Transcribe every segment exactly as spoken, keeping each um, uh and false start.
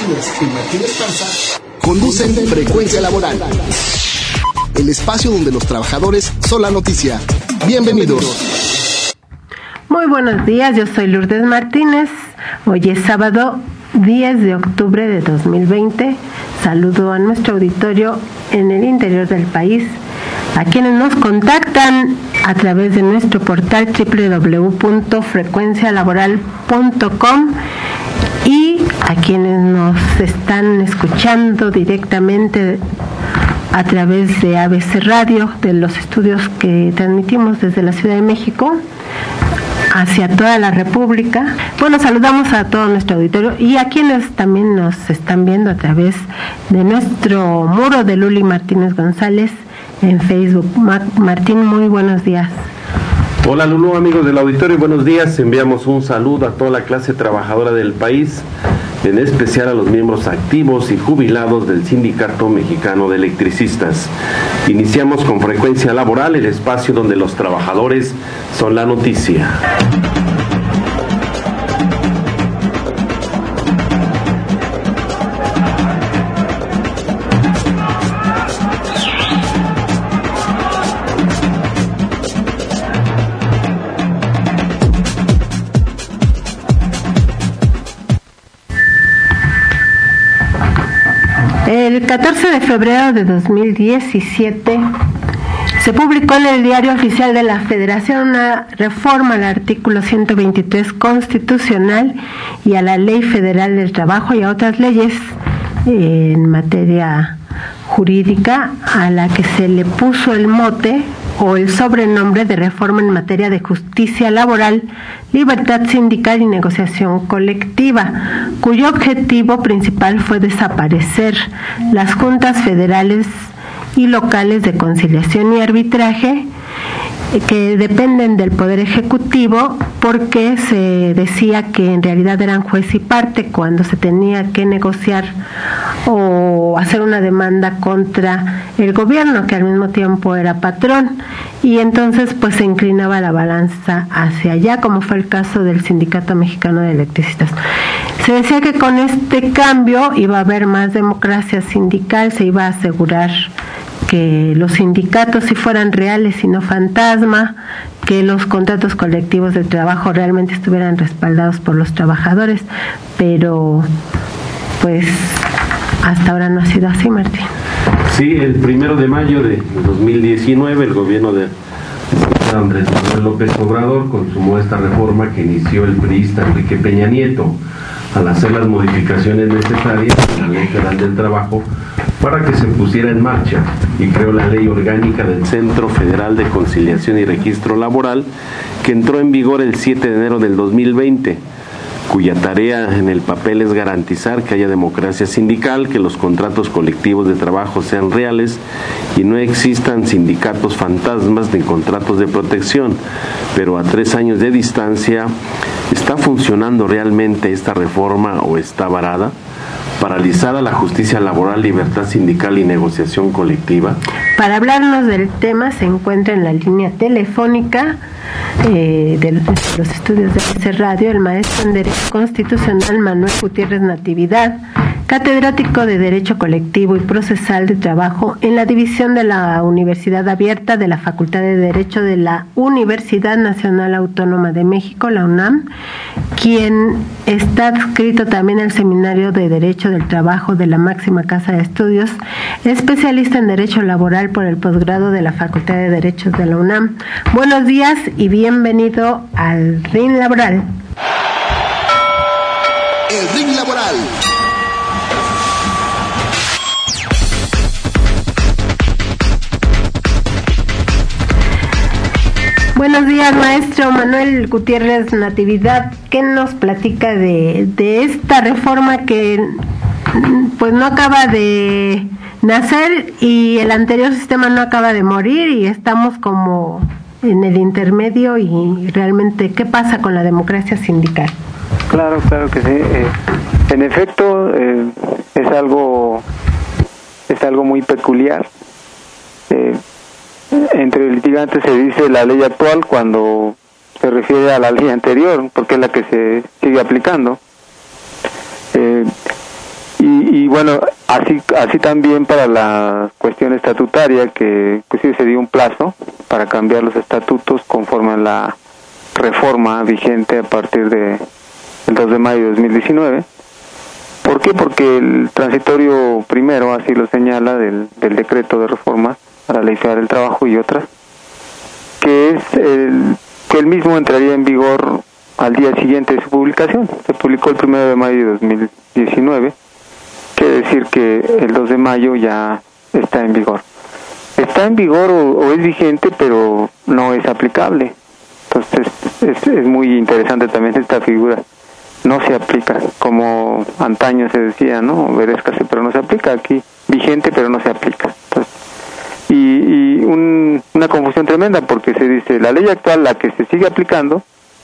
Martínez y Martín Esparza conducen Frecuencia Laboral, el espacio donde los trabajadores son la noticia. Bienvenidos. Muy buenos días, yo soy Lourdes Martínez. Hoy es sábado diez de octubre de dos mil veinte. Saludo a nuestro auditorio en el interior del país, a quienes nos contactan a través de nuestro portal doble u doble u doble u punto frecuencia laboral punto com y a quienes nos están escuchando directamente a través de A B C Radio, de los estudios que transmitimos desde la Ciudad de México hacia toda la República. Bueno, saludamos a todo nuestro auditorio y a quienes también nos están viendo a través de nuestro muro de Luli Martínez González en Facebook. Martín, muy buenos días. Hola Lulu, amigos del auditorio, buenos días. Enviamos un saludo a toda la clase trabajadora del país, en especial a los miembros activos y jubilados del Sindicato Mexicano de Electricistas. Iniciamos con Frecuencia Laboral, el espacio donde los trabajadores son la noticia. El catorce de febrero de dos mil diecisiete se publicó en el Diario Oficial de la Federación una reforma al artículo ciento veintitrés constitucional y a la Ley Federal del Trabajo y a otras leyes en materia jurídica, a la que se le puso el mote o el sobrenombre de reforma en materia de justicia laboral, libertad sindical y negociación colectiva, cuyo objetivo principal fue desaparecer las juntas federales y locales de conciliación y arbitraje que dependen del Poder Ejecutivo, porque se decía que en realidad eran juez y parte cuando se tenía que negociar o hacer una demanda contra el gobierno, que al mismo tiempo era patrón, y entonces pues se inclinaba la balanza hacia allá, como fue el caso del Sindicato Mexicano de Electricistas. Se decía que con este cambio iba a haber más democracia sindical, se iba a asegurar que los sindicatos sí fueran reales y no fantasma, que los contratos colectivos de trabajo realmente estuvieran respaldados por los trabajadores, pero pues hasta ahora no ha sido así, Martín. Sí, el primero de mayo de dos mil diecinueve el gobierno de Andrés Manuel López Obrador consumó esta reforma que inició el priista Enrique Peña Nieto al hacer las modificaciones necesarias en la Ley Federal del Trabajo para que se pusiera en marcha, y creó la Ley Orgánica del Centro Federal de Conciliación y Registro Laboral, que entró en vigor el siete de enero del dos mil veinte, cuya tarea en el papel es garantizar que haya democracia sindical, que los contratos colectivos de trabajo sean reales y no existan sindicatos fantasmas ni contratos de protección. Pero a tres años de distancia, ¿está funcionando realmente esta reforma o está varada? ¿Paralizada la justicia laboral, libertad sindical y negociación colectiva? Para hablarnos del tema se encuentra en la línea telefónica eh, de los estudios de A B C Radio el maestro en Derecho Constitucional Manuel Gutiérrez Natividad, catedrático de Derecho Colectivo y Procesal de Trabajo en la División de la Universidad Abierta de la Facultad de Derecho de la Universidad Nacional Autónoma de México, la UNAM, quien está adscrito también al Seminario de Derecho del Trabajo de la máxima casa de estudios, especialista en Derecho Laboral por el posgrado de la Facultad de Derechos de la UNAM. Buenos días y bienvenido al Ring Laboral. El Ring Laboral. Buenos días, maestro Manuel Gutiérrez Natividad. ¿Qué nos platica de, de esta reforma que pues no acaba de nacer y el anterior sistema no acaba de morir y estamos como en el intermedio? Y realmente, ¿qué pasa con la democracia sindical? Claro, claro que sí. Eh, en efecto, eh, es algo es algo muy peculiar. Eh, entre litigantes se dice la ley actual cuando se refiere a la ley anterior, porque es la que se sigue aplicando. Eh, bueno, así así también para la cuestión estatutaria, que inclusive se dio un plazo para cambiar los estatutos conforme a la reforma vigente a partir de el dos de mayo de dos mil diecinueve. ¿Por qué? Porque el transitorio primero así lo señala del, del decreto de reforma a la Ley Federal del Trabajo y otras, que es el, que el mismo entraría en vigor al día siguiente de su publicación. Se publicó el primero de mayo de dos mil diecinueve, quiere decir que el dos de mayo ya está en vigor. Está en vigor o, o es vigente, pero no es aplicable. Entonces es, es muy interesante también esta figura. No se aplica, como antaño se decía, ¿no? Obedézcase, pero no se aplica. Aquí, vigente, pero no se aplica. Entonces, y y un, una confusión tremenda, porque se dice, la ley actual, la que se sigue aplicando,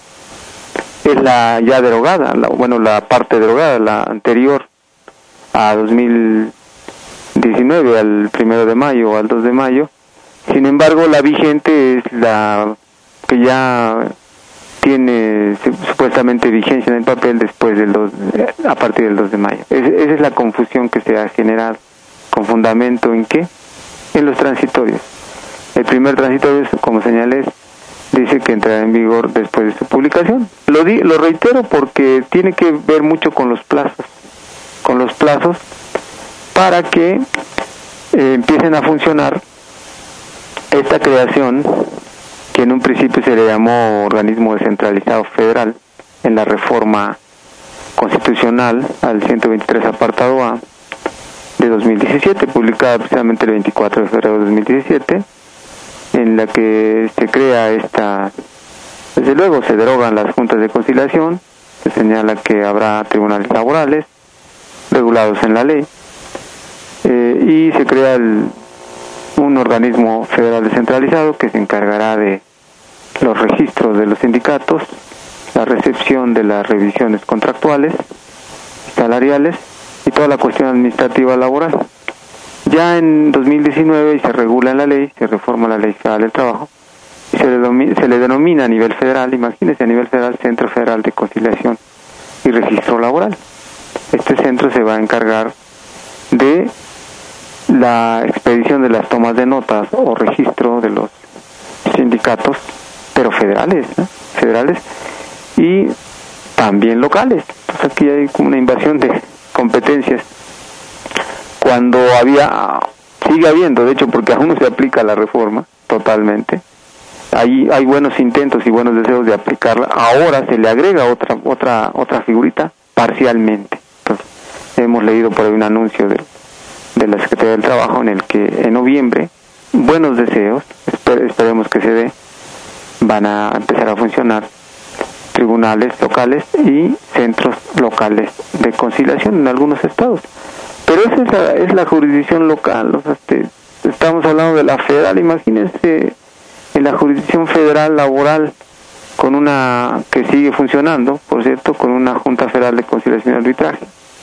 es la ya derogada, la, bueno, la parte derogada, la anterior a dos mil diecinueve, al primero de mayo o al dos de mayo. Sin embargo, la vigente es la que ya tiene supuestamente vigencia en el papel después del dos, a partir del dos de mayo. Es, esa es la confusión que se ha generado. ¿Con fundamento en qué? En los transitorios. El primer transitorio, como señalé, dice que entrará en vigor después de su publicación. Lo, di, lo reitero porque tiene que ver mucho con los plazos, con los plazos para que eh, empiecen a funcionar esta creación, que en un principio se le llamó organismo descentralizado federal en la reforma constitucional al ciento veintitrés apartado A de dos mil diecisiete, publicada precisamente el veinticuatro de febrero de dos mil diecisiete, en la que se crea esta, desde luego se derogan las juntas de conciliación, se señala que habrá tribunales laborales regulados en la ley, eh, y se crea el, un organismo federal descentralizado que se encargará de los registros de los sindicatos, la recepción de las revisiones contractuales, salariales y toda la cuestión administrativa laboral. Ya en dos mil diecinueve se regula en la ley, se reforma la Ley Federal del Trabajo y se le, denomina, se le denomina a nivel federal, imagínense, a nivel federal, Centro Federal de Conciliación y Registro Laboral. Este centro se va a encargar de la expedición de las tomas de notas o registro de los sindicatos, pero federales, ¿no? Federales y también locales. Entonces aquí hay como una invasión de competencias. Cuando había, sigue habiendo, de hecho, porque aún no se aplica la reforma totalmente. Ahí hay buenos intentos y buenos deseos de aplicarla. Ahora se le agrega otra otra otra figurita parcialmente. Entonces hemos leído por ahí un anuncio de, de la Secretaría del Trabajo en el que en noviembre, buenos deseos, esper, esperemos que se dé, van a empezar a funcionar tribunales locales y centros locales de conciliación en algunos estados. Pero esa es la, es la jurisdicción local, o sea, este, estamos hablando de la federal. Imagínense en la jurisdicción federal laboral, con una que sigue funcionando, por cierto, con una Junta Federal de Conciliación y Arbitraje,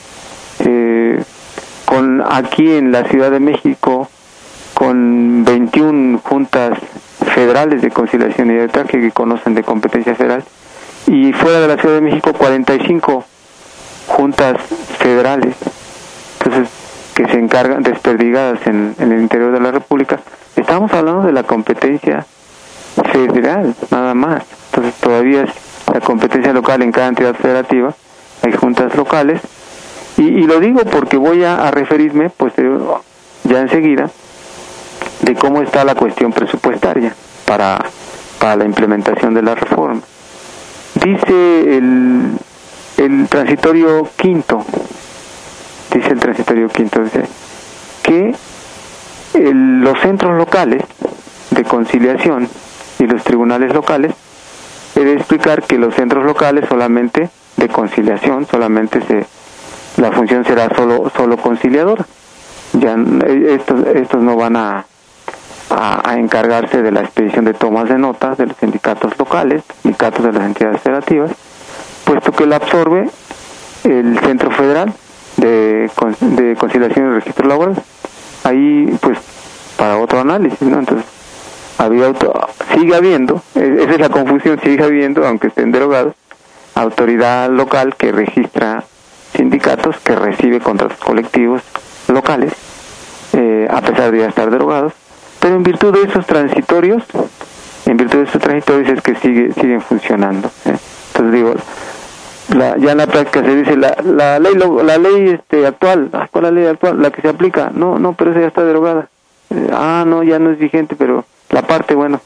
eh, con aquí en la Ciudad de México, con veintiuna juntas federales de conciliación y arbitraje que conocen de competencia federal, y fuera de la Ciudad de México cuarenta y cinco juntas federales, entonces, que se encargan, desperdigadas en, en el interior de la República. Estamos hablando de la competencia federal, nada más. Entonces todavía es la competencia local en cada entidad federativa, hay juntas locales, y, y lo digo porque voy a, a referirme, pues ya enseguida, de cómo está la cuestión presupuestaria para, para la implementación de la reforma. Dice el, el transitorio quinto, dice el transitorio quinto, dice que el, los centros locales de conciliación y los tribunales locales, he de explicar que los centros locales solamente de conciliación, solamente se, la función será solo solo conciliadora. Ya estos estos no van a, a a encargarse de la expedición de tomas de notas de los sindicatos locales, sindicatos de las entidades federativas, puesto que la absorbe el Centro Federal de, de Conciliación y Registro Laboral. Ahí, pues, para otro análisis, ¿no? Entonces, había auto, sigue habiendo, esa es la confusión, sigue habiendo, aunque estén derogados, autoridad local que registra sindicatos que recibe contratos colectivos locales, eh, a pesar de ya estar derogados, pero en virtud de esos transitorios, en virtud de esos transitorios es que sigue, siguen funcionando. ¿eh? Entonces digo, la, ya en la práctica se dice, la, la ley la ley este actual, ¿cuál es la ley actual? La que se aplica, no, no, pero esa ya está derogada. Eh, ah, no, ya no es vigente, pero la parte, bueno,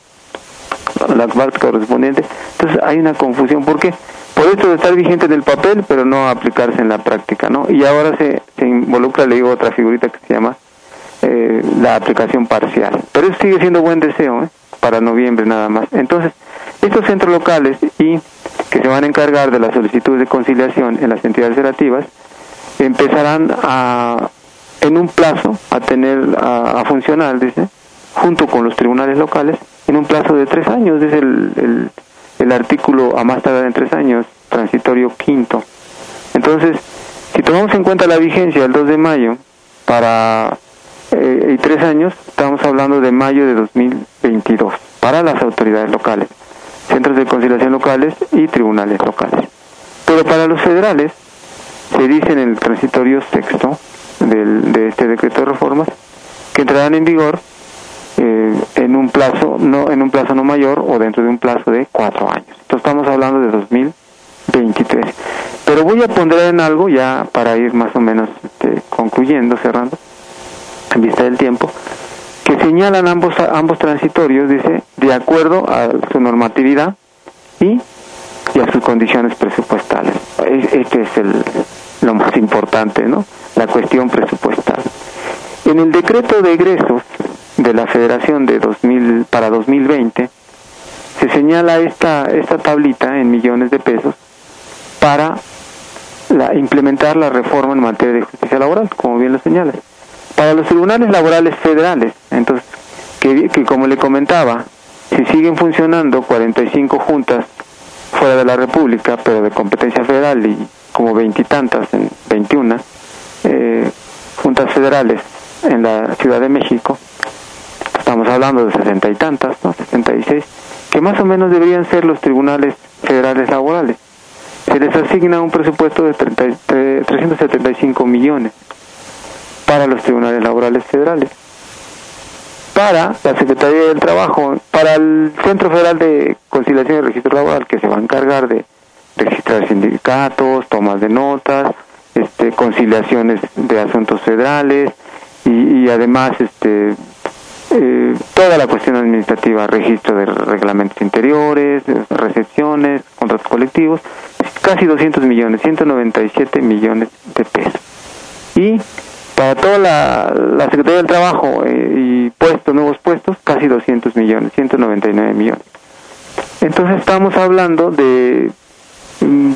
la parte correspondiente. Entonces hay una confusión, ¿por qué? Por esto de estar vigente en el papel, pero no aplicarse en la práctica, ¿no? Y ahora se, se involucra, le digo, otra figurita que se llama eh, la aplicación parcial. Pero eso sigue siendo buen deseo, ¿eh? Para noviembre nada más. Entonces, estos centros locales y que se van a encargar de las solicitudes de conciliación en las entidades federativas empezarán a, en un plazo, a tener, a, a funcionar, dice, junto con los tribunales locales, en un plazo de tres años, dice el, el, el artículo a más tardar en tres años, transitorio quinto. Entonces, si tomamos en cuenta la vigencia del dos de mayo para eh, y tres años, estamos hablando de mayo de dos mil veintidós para las autoridades locales, centros de conciliación locales y tribunales locales. Pero para los federales, se dice en el transitorio sexto del, de este decreto de reformas, que entrarán en vigor eh, en un plazo no en un plazo no mayor o dentro de un plazo de cuatro años. Entonces estamos hablando de dos mil veintitrés. Pero voy a poner en algo ya para ir más o menos este, concluyendo, cerrando, en vista del tiempo, que señalan ambos ambos transitorios, dice, de acuerdo a su normatividad y, y a sus condiciones presupuestales. Este es el, lo más importante, ¿no? La cuestión presupuestal. En el decreto de egresos de la Federación de dos mil para dos mil veinte se señala esta esta tablita en millones de pesos para la, implementar la reforma en materia de justicia laboral, como bien lo señala. Para los tribunales laborales federales, entonces, que, que como le comentaba, si siguen funcionando cuarenta y cinco juntas fuera de la República, pero de competencia federal, y como veintitantas, en veintiuna, eh, juntas federales en la Ciudad de México, estamos hablando de sesenta y tantas, ¿no? sesenta y seis, que más o menos deberían ser los tribunales federales laborales. Se les asigna un presupuesto de treinta, eh, trescientos setenta y cinco millones para los tribunales laborales federales. Para la Secretaría del Trabajo, para el Centro Federal de Conciliación y Registro Laboral, que se va a encargar de registrar sindicatos, tomas de notas, este, conciliaciones de asuntos federales y, y además este eh, toda la cuestión administrativa, registro de reglamentos interiores, recepciones, contratos colectivos, casi doscientos millones, ciento noventa y siete millones de pesos. Y para toda la, la Secretaría del Trabajo eh, y puestos, nuevos puestos, casi doscientos millones, ciento noventa y nueve millones. Entonces estamos hablando de mm,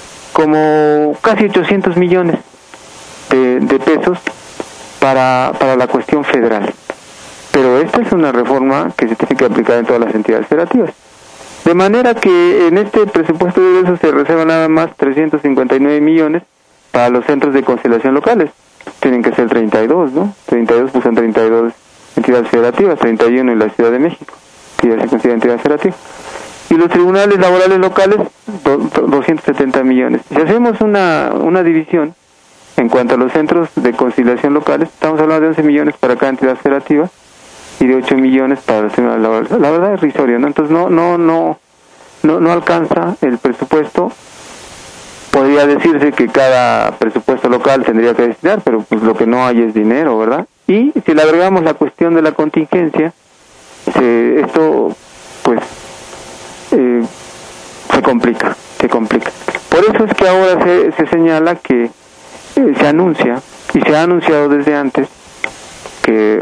como casi ochocientos millones de, de pesos para, para la cuestión federal. Pero esta es una reforma que se tiene que aplicar en todas las entidades federativas. De manera que en este presupuesto de egresos se reservan nada más trescientos cincuenta y nueve millones para los centros de conciliación locales. Tienen que ser treinta y dos, ¿no? treinta y dos, pues son treinta y dos entidades federativas, treinta y uno en la Ciudad de México, que ya se considera entidad federativa. Y los tribunales laborales locales, do, do, doscientos setenta millones. Si hacemos una, una división en cuanto a los centros de conciliación locales, estamos hablando de once millones para cada entidad federativa y de ocho millones para los tribunales laborales. La verdad es risorio, ¿no? Entonces no, no, no, no, no alcanza el presupuesto. Podría decirse que cada presupuesto local tendría que destinar, pero pues lo que no hay es dinero, ¿verdad? Y si le agregamos la cuestión de la contingencia, se, esto pues eh, se complica, se complica. Por eso es que ahora se, se señala que eh, se anuncia, y se ha anunciado desde antes, que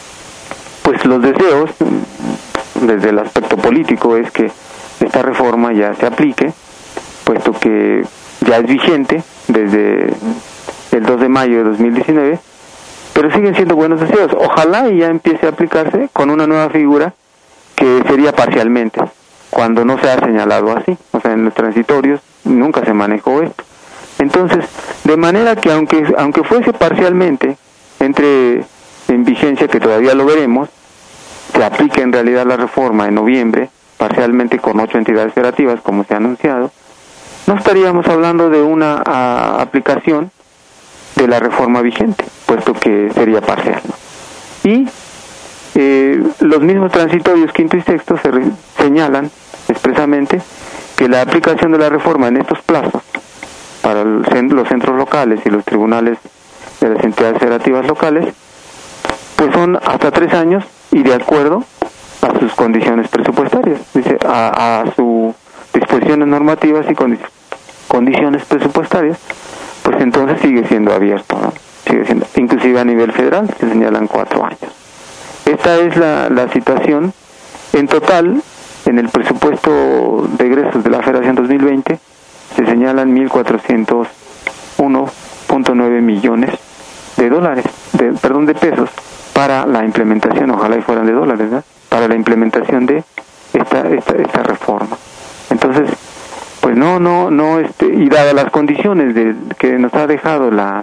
pues los deseos, desde el aspecto político, es que esta reforma ya se aplique, puesto que ya es vigente desde el dos de mayo de dos mil diecinueve, pero siguen siendo buenos deseos. Ojalá y ya empiece a aplicarse con una nueva figura que sería parcialmente, cuando no se ha señalado así. O sea, en los transitorios nunca se manejó esto. Entonces, de manera que aunque aunque fuese parcialmente, entre en vigencia, que todavía lo veremos, se aplique en realidad la reforma en noviembre, parcialmente con ocho entidades federativas, como se ha anunciado, no estaríamos hablando de una a, aplicación de la reforma vigente, puesto que sería parcial, ¿no? Y eh, los mismos transitorios quinto y sexto se re, señalan expresamente que la aplicación de la reforma en estos plazos para el, los centros locales y los tribunales de las entidades federativas locales, pues son hasta tres años y de acuerdo a sus condiciones presupuestarias, dice, a, a sus disposiciones normativas y condi condiciones presupuestarias, pues entonces sigue siendo abierto, ¿no? Sigue siendo, inclusive a nivel federal se señalan cuatro años. Esta es la, la situación. En total, en el presupuesto de egresos de la Federación dos mil veinte se señalan mil cuatrocientos uno punto nueve millones de dólares, de, perdón, de pesos para la implementación, ojalá y fueran de dólares, ¿verdad? Para la implementación de esta esta esta reforma. Entonces, pues no no no este y dadas las condiciones de que nos ha dejado la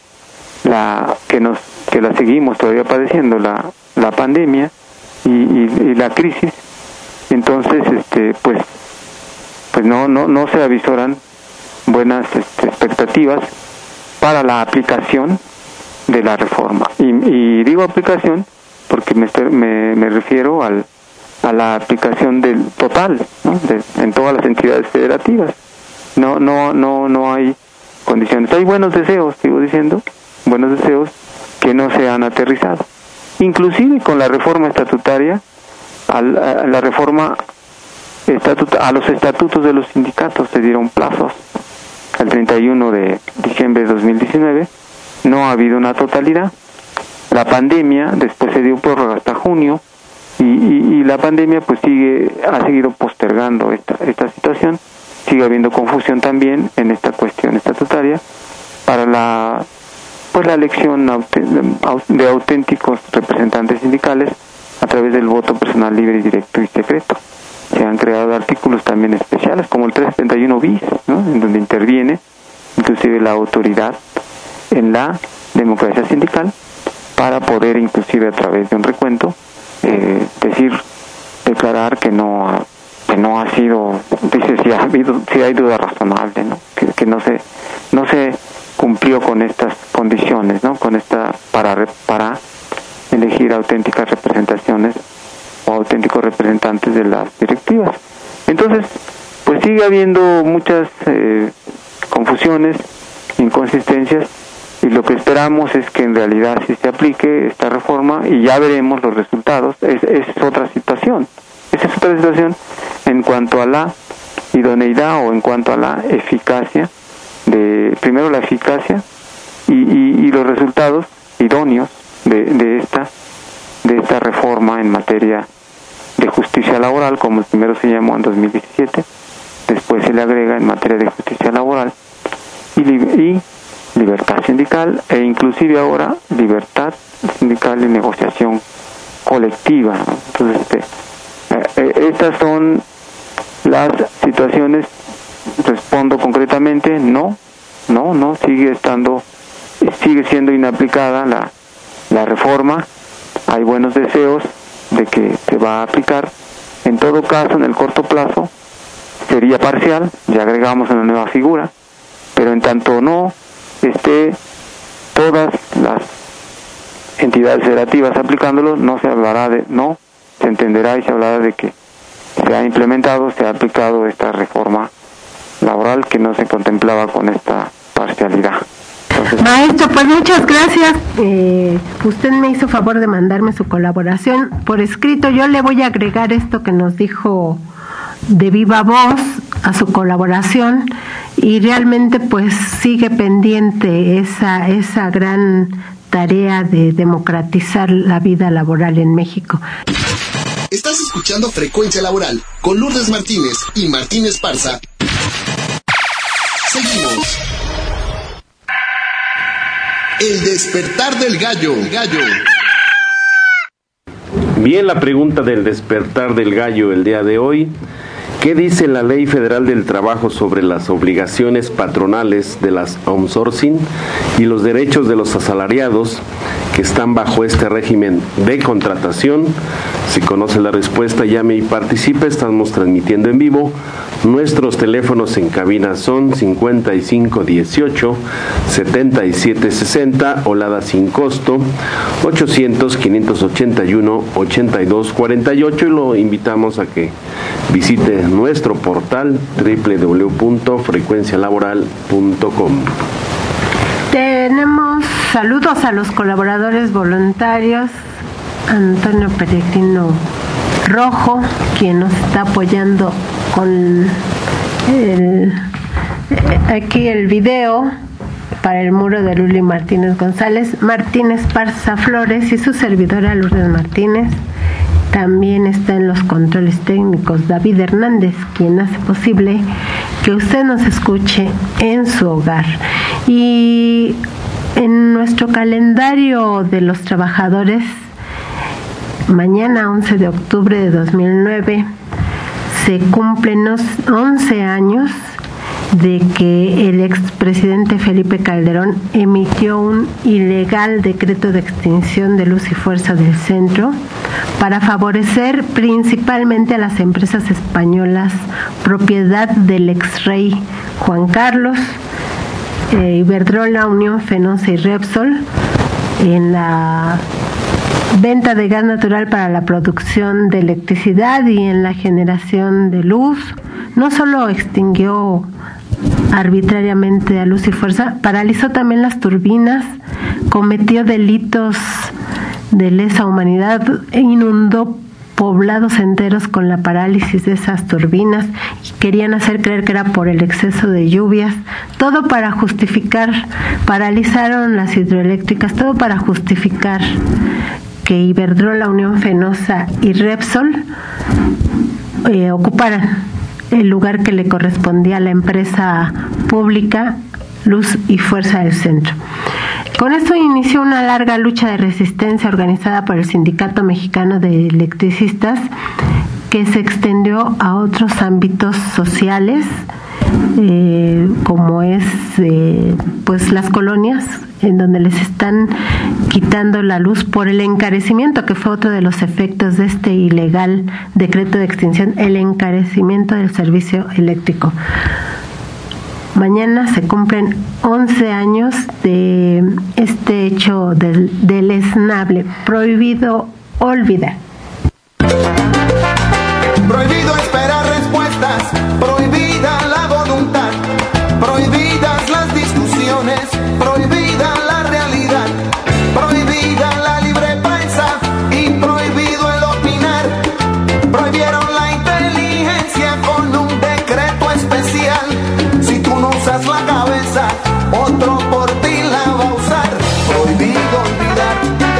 la que nos que la seguimos todavía padeciendo la la pandemia y, y, y la crisis, entonces este pues pues no no no se avisoran buenas este, expectativas para la aplicación de la reforma. Y, y digo aplicación porque me, me, me refiero al, a la aplicación del total, ¿no? De, en todas las entidades federativas. No no no no hay condiciones. Hay buenos deseos, sigo diciendo, buenos deseos que no se han aterrizado. Inclusive con la reforma estatutaria, a la, a la reforma estatut a los estatutos de los sindicatos se dieron plazos al treinta y uno de diciembre de dos mil diecinueve. No ha habido una totalidad. La pandemia después se dio prórroga hasta junio y, y, y la pandemia pues sigue ha seguido postergando esta esta situación. Sigue habiendo confusión también en esta cuestión estatutaria para la pues la elección de auténticos representantes sindicales a través del voto personal libre, directo y secreto. Se han creado artículos también especiales como el trescientos setenta y uno bis, ¿no? En donde interviene inclusive la autoridad en la democracia sindical para poder inclusive a través de un recuento eh, decir, declarar que no ha, que no ha sido, dice si ha habido, si hay duda razonable, ¿no? Que, que no se no se cumplió con estas condiciones, ¿no? Con esta para para elegir auténticas representaciones o auténticos representantes de las directivas. Entonces, pues sigue habiendo muchas eh, confusiones, inconsistencias, y lo que esperamos es que en realidad sí se aplique esta reforma y ya veremos los resultados. Es, es otra situación, esa es otra situación en cuanto a la idoneidad o en cuanto a la eficacia de, primero la eficacia y, y, y los resultados idóneos de, de esta de esta reforma en materia de justicia laboral, como el primero se llamó en dos mil diecisiete, después se le agrega en materia de justicia laboral y, y libertad sindical e inclusive ahora libertad sindical y negociación colectiva, ¿no? Entonces este, eh, estas son las situaciones. Respondo concretamente, no, no, no, sigue estando, sigue siendo inaplicada la, la reforma. Hay buenos deseos de que se va a aplicar. En todo caso, en el corto plazo sería parcial, ya agregamos una nueva figura, pero en tanto no esté todas las entidades federativas aplicándolo, no se hablará de, no, se entenderá y se hablará de que se ha implementado, se ha aplicado esta reforma laboral que no se contemplaba con esta parcialidad. Entonces, maestro, pues muchas gracias. Eh, usted me hizo favor de mandarme su colaboración por escrito. Yo le voy a agregar esto que nos dijo de viva voz a su colaboración y realmente pues sigue pendiente esa esa gran tarea de democratizar la vida laboral en México. Estás escuchando Frecuencia Laboral con Lourdes Martínez y Martín Esparza. Seguimos. El despertar del gallo. gallo. Bien, la pregunta del despertar del gallo el día de hoy. ¿Qué dice la Ley Federal del Trabajo sobre las obligaciones patronales de las outsourcing y los derechos de los asalariados que están bajo este régimen de contratación? Si conoce la respuesta, llame y participe. Estamos transmitiendo en vivo Nuestros teléfonos en cabina son cincuenta y cinco dieciocho setenta y siete sesenta o Lada sin costo ochocientos quinientos ochenta y uno ochenta y dos cuarenta y ocho, y lo invitamos a que visite nuestro portal doble u doble u doble u punto frecuencia laboral punto com. Tenemos saludos a los colaboradores voluntarios. Antonio Peregrino Rojo, quien nos está apoyando con el, aquí el video para el muro de Luli Martínez González, Martínez Parza Flores y su servidora Lourdes Martínez. También está en los controles técnicos David Hernández, quien hace posible que usted nos escuche en su hogar. Y en nuestro calendario de los trabajadores, mañana once de octubre de dos mil nueve se cumplen once años de que el expresidente Felipe Calderón emitió un ilegal decreto de extinción de Luz y Fuerza del Centro para favorecer principalmente a las empresas españolas propiedad del ex rey Juan Carlos, eh, Iberdrola, Unión Fenosa y Repsol en la venta de gas natural para la producción de electricidad y en la generación de luz. No solo extinguió arbitrariamente a Luz y Fuerza, paralizó también las turbinas, cometió delitos de lesa humanidad e inundó poblados enteros con la parálisis de esas turbinas, y querían hacer creer que era por el exceso de lluvias, todo para justificar, paralizaron las hidroeléctricas, todo para justificar que Iberdrola, Unión Fenosa y Repsol eh, ocuparan el lugar que le correspondía a la empresa pública Luz y Fuerza del Centro. Con esto inició una larga lucha de resistencia organizada por el Sindicato Mexicano de Electricistas, que se extendió a otros ámbitos sociales, eh, como es eh, pues las colonias, en donde les están quitando la luz por el encarecimiento, que fue otro de los efectos de este ilegal decreto de extinción, el encarecimiento del servicio eléctrico. Mañana se cumplen once años de este hecho del, deleznable. Prohibido olvidar. Prohibido esperar respuestas, prohibida la voluntad, prohibidas las discusiones, prohibida la realidad, prohibida la libre prensa y prohibido el opinar. Prohibieron la inteligencia con un decreto especial. Si tú no usas la cabeza, otro por ti la va a usar. Prohibido olvidar.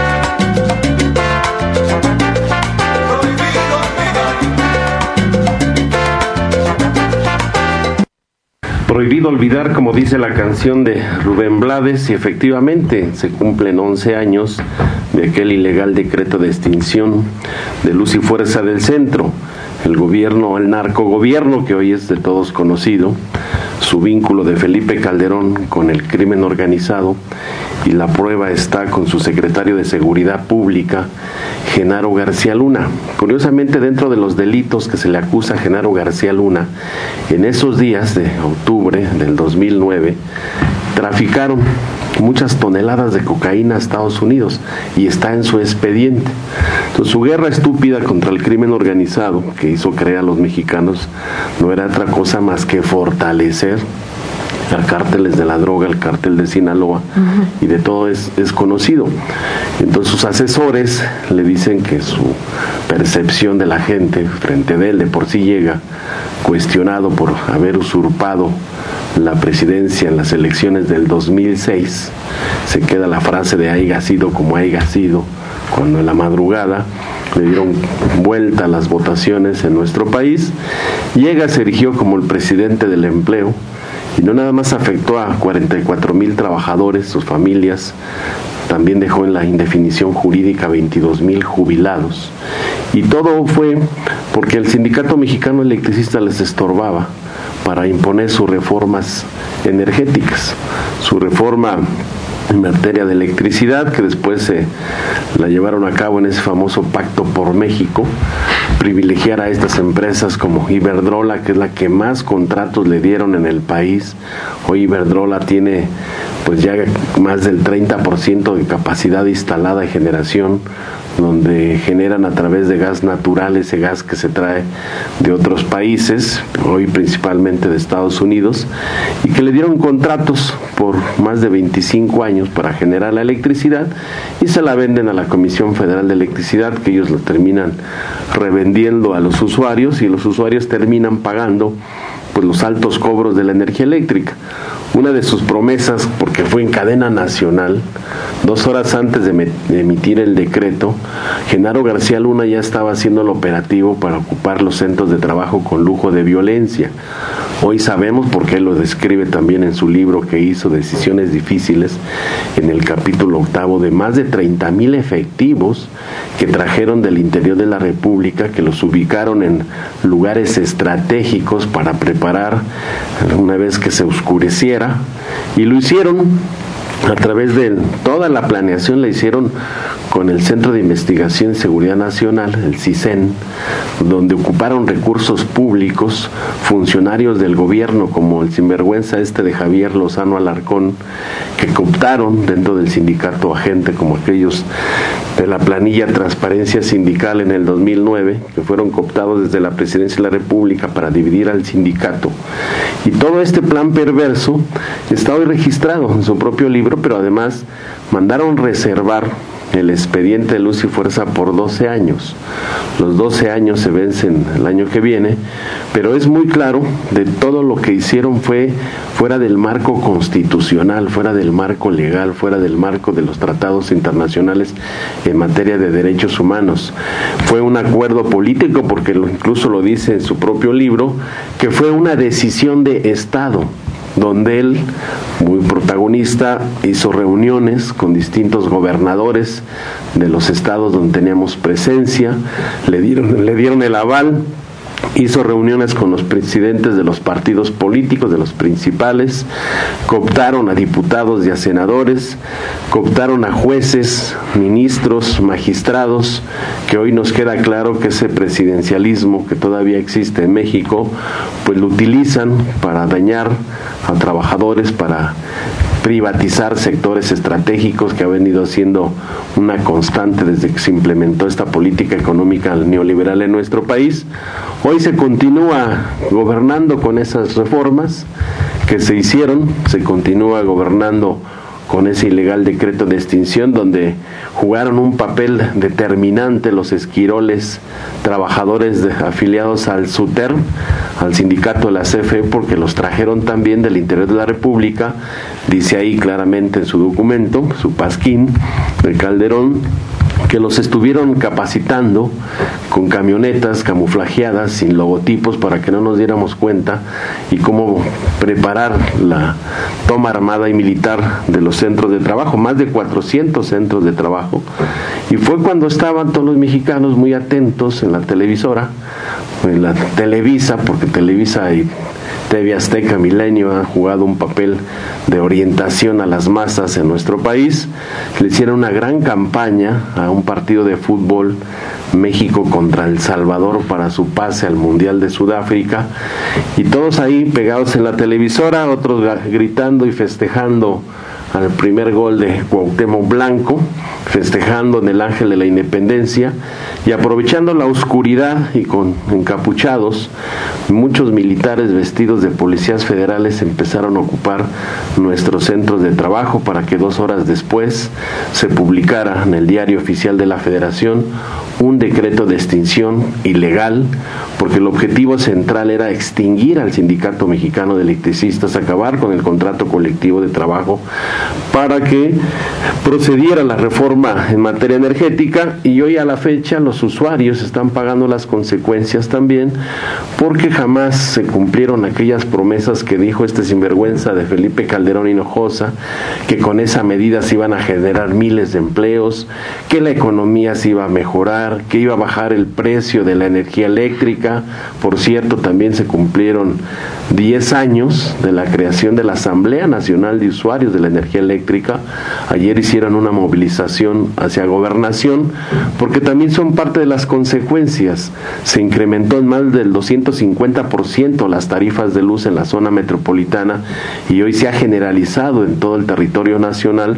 Prohibido olvidar, como dice la canción de Rubén Blades, y efectivamente se cumplen once años de aquel ilegal decreto de extinción de Luz y Fuerza del Centro. El gobierno, el narcogobierno que hoy es de todos conocido, su vínculo de Felipe Calderón con el crimen organizado, y la prueba está con su secretario de Seguridad Pública, Genaro García Luna. Curiosamente, dentro de los delitos que se le acusa a Genaro García Luna, en esos días de octubre del dos mil nueve, traficaron muchas toneladas de cocaína a Estados Unidos, y está en su expediente. Entonces, su guerra estúpida contra el crimen organizado que hizo creer a los mexicanos no era otra cosa más que fortalecer a cárteles de la droga, el cártel de Sinaloa, uh-huh. y de todo es, es conocido. Entonces sus asesores le dicen que su percepción de la gente frente de él de por sí llega cuestionado por haber usurpado la presidencia en las elecciones del dos mil seis. Se queda la frase de haya sido como haya sido, cuando en la madrugada le dieron vuelta a las votaciones en nuestro país. Llega, se erigió como el presidente del empleo, y no nada más afectó a cuarenta y cuatro mil trabajadores, sus familias, también dejó en la indefinición jurídica veintidós mil jubilados. Y todo fue porque el Sindicato Mexicano Electricista les estorbaba para imponer sus reformas energéticas, su reforma en materia de electricidad, que después se la llevaron a cabo en ese famoso Pacto por México, privilegiar a estas empresas como Iberdrola, que es la que más contratos le dieron en el país. Hoy Iberdrola tiene pues ya más del treinta por ciento de capacidad instalada de generación, donde generan a través de gas natural, ese gas que se trae de otros países, hoy principalmente de Estados Unidos, y que le dieron contratos por más de veinticinco años para generar la electricidad y se la venden a la Comisión Federal de Electricidad, que ellos la terminan revendiendo a los usuarios y los usuarios terminan pagando pues los altos cobros de la energía eléctrica. Una de sus promesas, porque fue en cadena nacional, dos horas antes de emitir el decreto, Genaro García Luna ya estaba haciendo el operativo para ocupar los centros de trabajo con lujo de violencia. Hoy sabemos, porque él lo describe también en su libro que hizo, Decisiones Difíciles, en el capítulo octavo, de más de treinta mil efectivos que trajeron del interior de la República, que los ubicaron en lugares estratégicos para preparar una vez que se oscureciera, y lo hicieron a través de toda la planeación, la hicieron con el Centro de Investigación y Seguridad Nacional, el CISEN, donde ocuparon recursos públicos, funcionarios del gobierno como el sinvergüenza este de Javier Lozano Alarcón, que cooptaron dentro del sindicato agente, como aquellos de la planilla Transparencia Sindical en el dos mil nueve, que fueron cooptados desde la Presidencia de la República para dividir al sindicato. Y todo este plan perverso está hoy registrado en su propio libro, pero además mandaron reservar el expediente de Luz y Fuerza por doce años. Los doce años se vencen el año que viene, pero es muy claro de todo lo que hicieron fue fuera del marco constitucional, fuera del marco legal, fuera del marco de los tratados internacionales en materia de derechos humanos. Fue un acuerdo político, porque lo, incluso lo dice en su propio libro, que fue una decisión de Estado, donde él, muy protagonista, hizo reuniones con distintos gobernadores de los estados donde teníamos presencia, le dieron, le dieron el aval, hizo reuniones con los presidentes de los partidos políticos, de los principales, cooptaron a diputados y a senadores, cooptaron a jueces, ministros, magistrados, que hoy nos queda claro que ese presidencialismo que todavía existe en México, pues lo utilizan para dañar a trabajadores, para privatizar sectores estratégicos, que ha venido siendo una constante desde que se implementó esta política económica neoliberal en nuestro país. Hoy se continúa gobernando con esas reformas que se hicieron, se continúa gobernando con ese ilegal decreto de extinción, donde jugaron un papel determinante los esquiroles trabajadores de, afiliados al SUTER, al sindicato de la C F E, porque los trajeron también del interior de la República. Dice ahí claramente en su documento, su pasquín de Calderón, que los estuvieron capacitando con camionetas camuflajeadas sin logotipos para que no nos diéramos cuenta, y cómo preparar la toma armada y militar de los centros de trabajo, más de cuatrocientos centros de trabajo. Y fue cuando estaban todos los mexicanos muy atentos en la televisora, en la Televisa, porque Televisa y T V Azteca Milenio han jugado un papel de orientación a las masas en nuestro país. Le hicieron una gran campaña a un partido de fútbol, México contra El Salvador, para su pase al Mundial de Sudáfrica, y todos ahí pegados en la televisora, otros gritando y festejando al primer gol de Cuauhtémoc Blanco, festejando en el Ángel de la Independencia, y aprovechando la oscuridad y con encapuchados, muchos militares vestidos de policías federales empezaron a ocupar nuestros centros de trabajo para que dos horas después se publicara en el Diario Oficial de la Federación un decreto de extinción ilegal, porque el objetivo central era extinguir al Sindicato Mexicano de Electricistas, acabar con el contrato colectivo de trabajo, para que procediera la reforma en materia energética. Y hoy a la fecha los usuarios están pagando las consecuencias también, porque jamás se cumplieron aquellas promesas que dijo este sinvergüenza de Felipe Calderón Hinojosa, que con esa medida se iban a generar miles de empleos, que la economía se iba a mejorar, bajar, que iba a bajar el precio de la energía eléctrica. Por cierto, también se cumplieron diez años de la creación de la Asamblea Nacional de Usuarios de la Energía Eléctrica. Ayer hicieron una movilización hacia Gobernación, porque también son parte de las consecuencias. Se incrementó en más del doscientos cincuenta por ciento las tarifas de luz en la zona metropolitana y hoy se ha generalizado en todo el territorio nacional.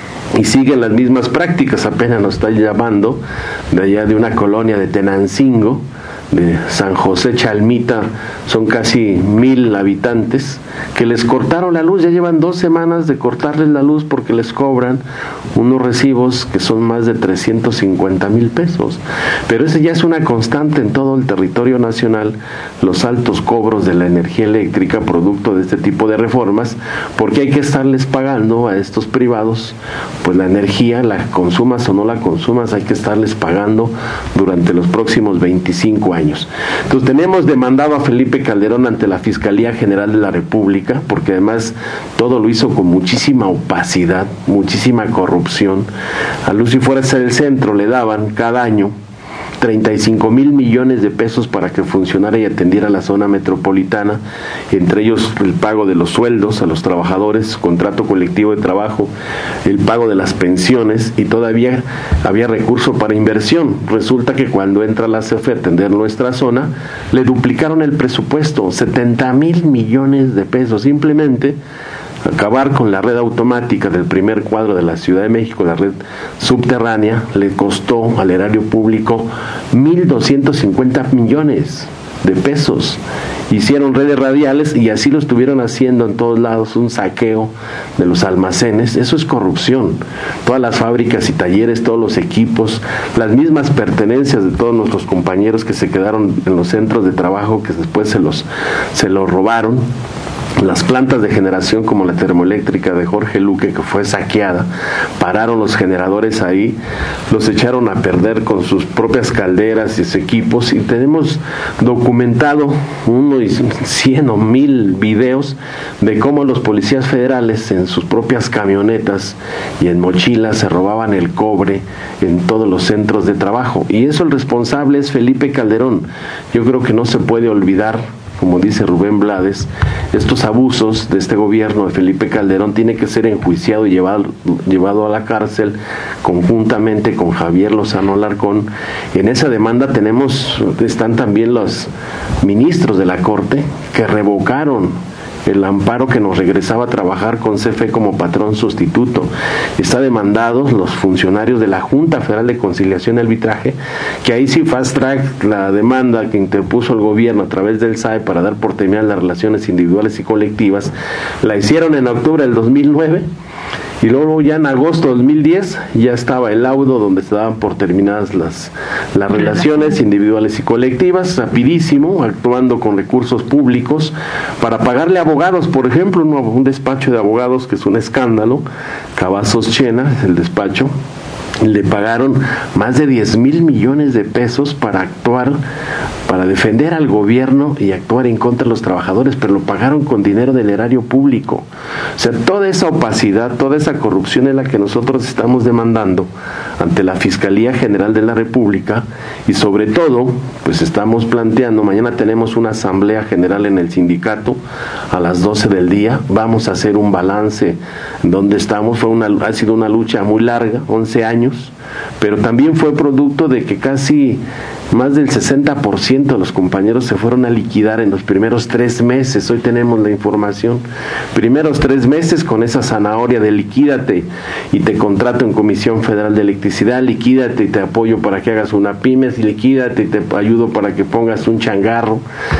Y siguen las mismas prácticas. Apenas nos está llamando de allá de una colonia de Tenancingo, de San José Chalmita, son casi mil habitantes, que les cortaron la luz. Ya llevan dos semanas de cortarles la luz porque les cobran unos recibos que son más de trescientos cincuenta mil pesos. Pero ese ya es una constante en todo el territorio nacional, los altos cobros de la energía eléctrica producto de este tipo de reformas, porque hay que estarles pagando a estos privados, pues la energía, la consumas o no la consumas, hay que estarles pagando durante los próximos veinticinco años. Entonces tenemos demandado a Felipe Calderón ante la Fiscalía General de la República, porque además todo lo hizo con muchísima opacidad, muchísima corrupción. A Luz y Fuerza del Centro le daban cada año treinta y cinco mil millones de pesos para que funcionara y atendiera la zona metropolitana, entre ellos el pago de los sueldos a los trabajadores, contrato colectivo de trabajo, el pago de las pensiones, y todavía había recurso para inversión. Resulta que cuando entra la C F E a atender nuestra zona, le duplicaron el presupuesto, setenta mil millones de pesos, simplemente acabar con la red automática del primer cuadro de la Ciudad de México, la red subterránea, le costó al erario público mil doscientos cincuenta millones de pesos. Hicieron redes radiales y así lo estuvieron haciendo en todos lados, un saqueo de los almacenes. Eso es corrupción. Todas las fábricas y talleres, todos los equipos, las mismas pertenencias de todos nuestros compañeros que se quedaron en los centros de trabajo, que después se los, se los robaron. Las plantas de generación como la termoeléctrica de Jorge Luque, que fue saqueada, pararon los generadores ahí, los echaron a perder con sus propias calderas y sus equipos, y tenemos documentado uno y cien o mil videos de cómo los policías federales en sus propias camionetas y en mochilas se robaban el cobre en todos los centros de trabajo. Y eso el responsable es Felipe Calderón. Yo creo que no se puede olvidar, como dice Rubén Blades, estos abusos de este gobierno de Felipe Calderón. Tiene que ser enjuiciado y llevado, llevado a la cárcel conjuntamente con Javier Lozano Alarcón. En esa demanda tenemos, están también los ministros de la Corte que revocaron el amparo que nos regresaba a trabajar con C F E como patrón sustituto. Está demandados los funcionarios de la Junta Federal de Conciliación y Arbitraje, que ahí sí fast track la demanda que interpuso el gobierno a través del S A E para dar por terminadas las relaciones individuales y colectivas. La hicieron en octubre del dos mil nueve. Y luego ya en agosto de dos mil diez ya estaba el laudo donde se daban por terminadas las, las relaciones individuales y colectivas, rapidísimo, actuando con recursos públicos para pagarle abogados, por ejemplo, un, un despacho de abogados que es un escándalo, Cavazos Chena, el despacho, le pagaron más de diez mil millones de pesos para actuar, para defender al gobierno y actuar en contra de los trabajadores, pero lo pagaron con dinero del erario público. O sea, toda esa opacidad, toda esa corrupción es la que nosotros estamos demandando ante la Fiscalía General de la República, y sobre todo, pues estamos planteando, mañana tenemos una asamblea general en el sindicato a las doce del día, vamos a hacer un balance donde estamos. Fue una, ha sido una lucha muy larga, once años, pero también fue producto de que casi más del sesenta por ciento de los compañeros se fueron a liquidar en los primeros tres meses. Hoy tenemos la información. Primeros tres meses con esa zanahoria de liquídate y te contrato en Comisión Federal de Electricidad, liquídate y te apoyo para que hagas una pymes, y liquídate y te ayudo para que pongas un changarro.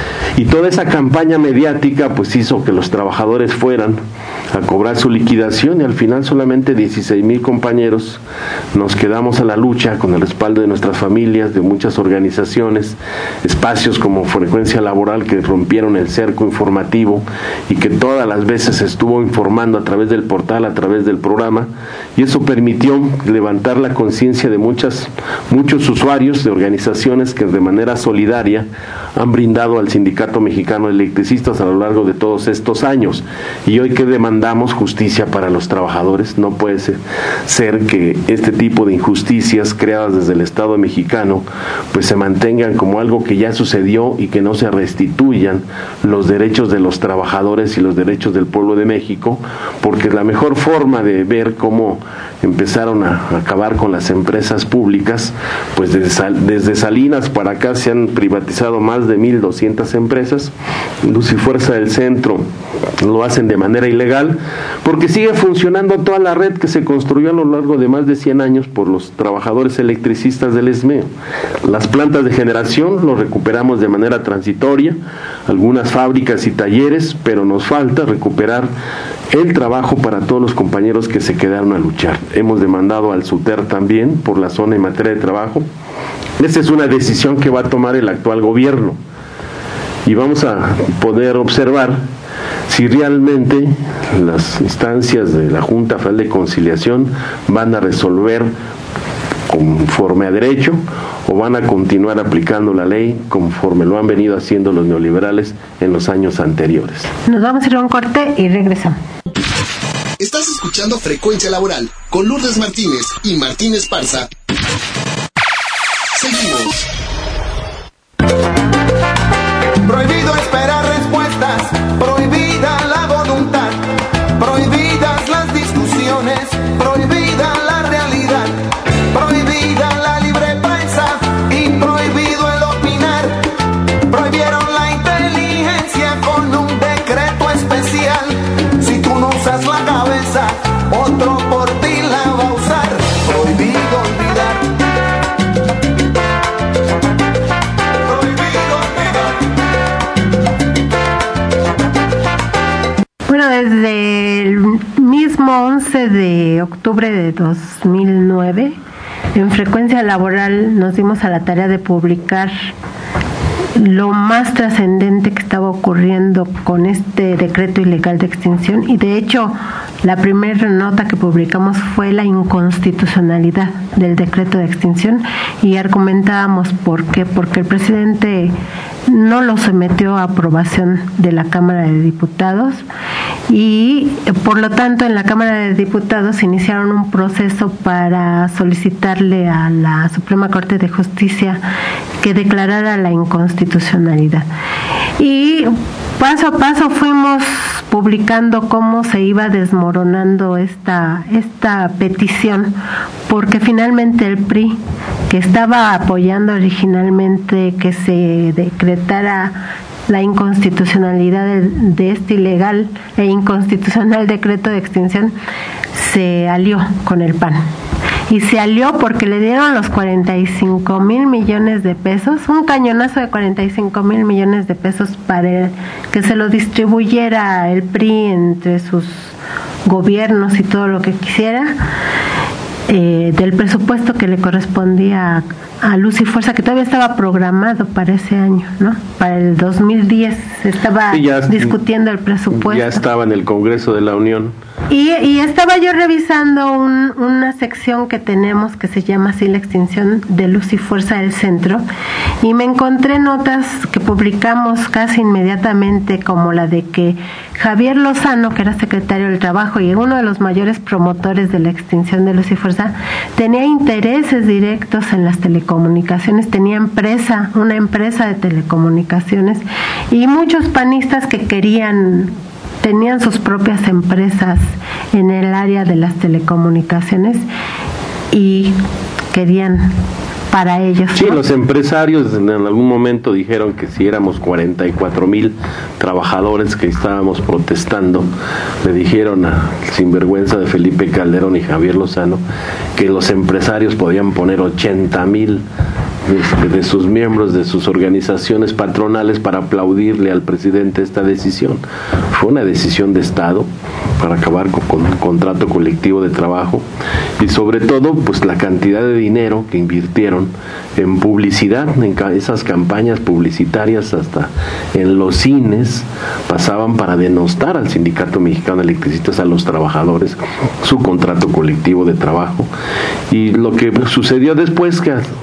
Y toda esa campaña mediática pues hizo que los trabajadores fueran a cobrar su liquidación, y al final solamente dieciséis mil compañeros nos quedamos a la lucha con el respaldo de nuestras familias, de muchas organizaciones, espacios como Frecuencia Laboral que rompieron el cerco informativo y que todas las veces estuvo informando a través del portal, a través del programa, y eso permitió levantar la conciencia de muchas, muchos usuarios, de organizaciones que de manera solidaria han brindado al Sindicato Mexicano de Electricistas a lo largo de todos estos años. Y hoy que demandamos justicia para los trabajadores, no puede ser, ser que este tipo de injusticias creadas desde el Estado mexicano pues se mantengan como algo que ya sucedió y que no se restituyan los derechos de los trabajadores y los derechos del pueblo de México, porque la mejor forma de ver cómo empezaron a acabar con las empresas públicas, pues desde, desde Salinas para acá se han privatizado más de mil doscientas empresas. Luz y Fuerza del Centro lo hacen de manera ilegal porque sigue funcionando toda la red que se construyó a lo largo de más de cien años por los trabajadores electricistas del ESMEO. Las plantas de generación lo recuperamos de manera transitoria, algunas fábricas y talleres, pero nos falta recuperar el trabajo para todos los compañeros que se quedaron a luchar. Hemos demandado al SUTER también por la zona en materia de trabajo. Esta es una decisión que va a tomar el actual gobierno y vamos a poder observar si realmente las instancias de la Junta Federal de Conciliación van a resolver conforme a derecho o van a continuar aplicando la ley conforme lo han venido haciendo los neoliberales en los años anteriores. Nos vamos a ir a un corte y regresamos. Estás escuchando Frecuencia Laboral con Lourdes Martínez y Martín Esparza. Seguimos. Prohibido esperar respuestas, prohibida la voluntad, prohibidas las discusiones, prohibida la realidad, prohibida la libre prensa y prohibido el opinar. Prohibieron la inteligencia con un decreto especial. Si tú no usas la cabeza, otro por ti la va a usar. Prohibido olvidar. Bueno, desde el mismo once de octubre de dos mil nueve, en Frecuencia Laboral nos dimos a la tarea de publicar lo más trascendente que estaba ocurriendo con este decreto ilegal de extinción, y de hecho la primera nota que publicamos fue la inconstitucionalidad del decreto de extinción, y argumentábamos por qué, porque el presidente no lo sometió a aprobación de la Cámara de Diputados y por lo tanto en la Cámara de Diputados iniciaron un proceso para solicitarle a la Suprema Corte de Justicia que declarara la inconstitucionalidad. Y paso a paso fuimos publicando cómo se iba desmoronando esta, esta petición, porque finalmente el P R I, que estaba apoyando originalmente que se decretara la inconstitucionalidad de, de este ilegal e inconstitucional decreto de extinción, se alió con el P A N. Y se alió porque le dieron los cuarenta y cinco mil millones de pesos, un cañonazo de cuarenta y cinco mil millones de pesos para el, que se lo distribuyera el P R I entre sus gobiernos y todo lo que quisiera, eh, del presupuesto que le correspondía a, a Luz y Fuerza, que todavía estaba programado para ese año, ¿no? Para el dos mil diez se estaba sí, ya, discutiendo el presupuesto. Ya estaba en el Congreso de la Unión. Y, y estaba yo revisando un, una sección que tenemos que se llama así, la extinción de Luz y Fuerza del Centro, y me encontré notas que publicamos casi inmediatamente, como la de que Javier Lozano, que era secretario del Trabajo y uno de los mayores promotores de la extinción de Luz y Fuerza, tenía intereses directos en las telecomunicaciones, tenía empresa, una empresa de telecomunicaciones, y muchos panistas que querían tenían sus propias empresas en el área de las telecomunicaciones y querían para ellos, ¿no? Sí, los empresarios en algún momento dijeron que si éramos cuarenta y cuatro mil trabajadores que estábamos protestando, le dijeron al sinvergüenza de Felipe Calderón y Javier Lozano que los empresarios podían poner ochenta mil de, de sus miembros de sus organizaciones patronales para aplaudirle al presidente esta decisión. Fue una decisión de Estado para acabar con, con un contrato colectivo de trabajo, y sobre todo pues la cantidad de dinero que invirtieron en publicidad, en esas campañas publicitarias, hasta en los cines pasaban para denostar al Sindicato Mexicano de Electricistas, a los trabajadores, su contrato colectivo de trabajo. Y lo que sucedió después, que